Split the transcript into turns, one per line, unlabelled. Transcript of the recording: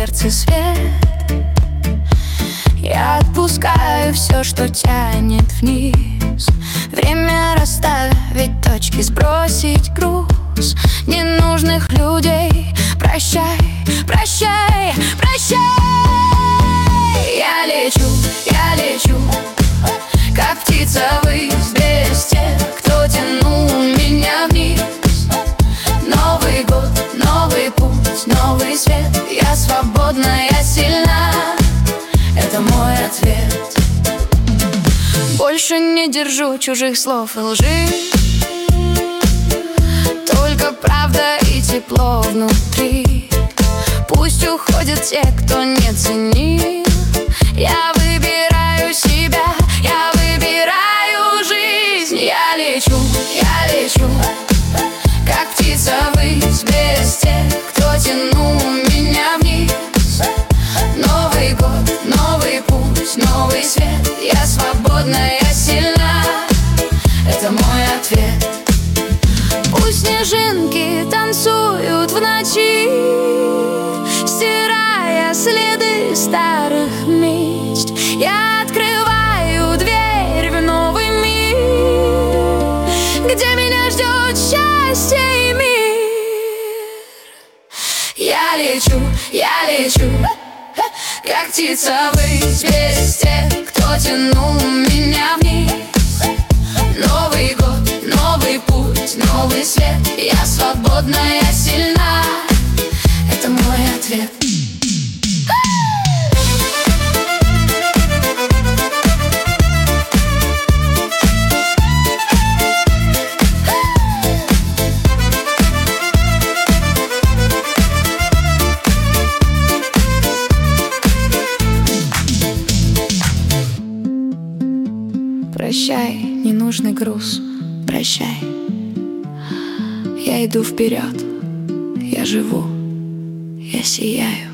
сердце свет. Я отпускаю все, что тянет вниз. Время расставить точки, сбросить груз ненужных людей. Прощай, прощай, прощай. Я лечу, как птица ввысь, без тех, кто тянул меня вниз. Новый год, новый путь, новый свет. Я свободна, я сильна, это мой ответ. Больше не держу чужих слов и лжи, только правда и тепло внутри. Пусть уходят те, кто не ценил. Я выбираю себя, я выбираю жизнь. Я лечу, как птица ввысь, без тех, кто тянул меня вниз. Новый год, новый путь, новый свет. Я свободна, я сильна, это мой ответ. Пусть снежинки танцуют в ночи, стирая следы старых мечт. Я открываю дверь в новый мир, где меня ждет счастье и мир. Я лечу, как птица ввысь, без тех, кто тянул меня вниз. Новый год, новый путь, новый свет. Я свободна, я сильна, это мой ответ. Прощай, ненужный груз, прощай. Я иду вперед, я живу, я сияю.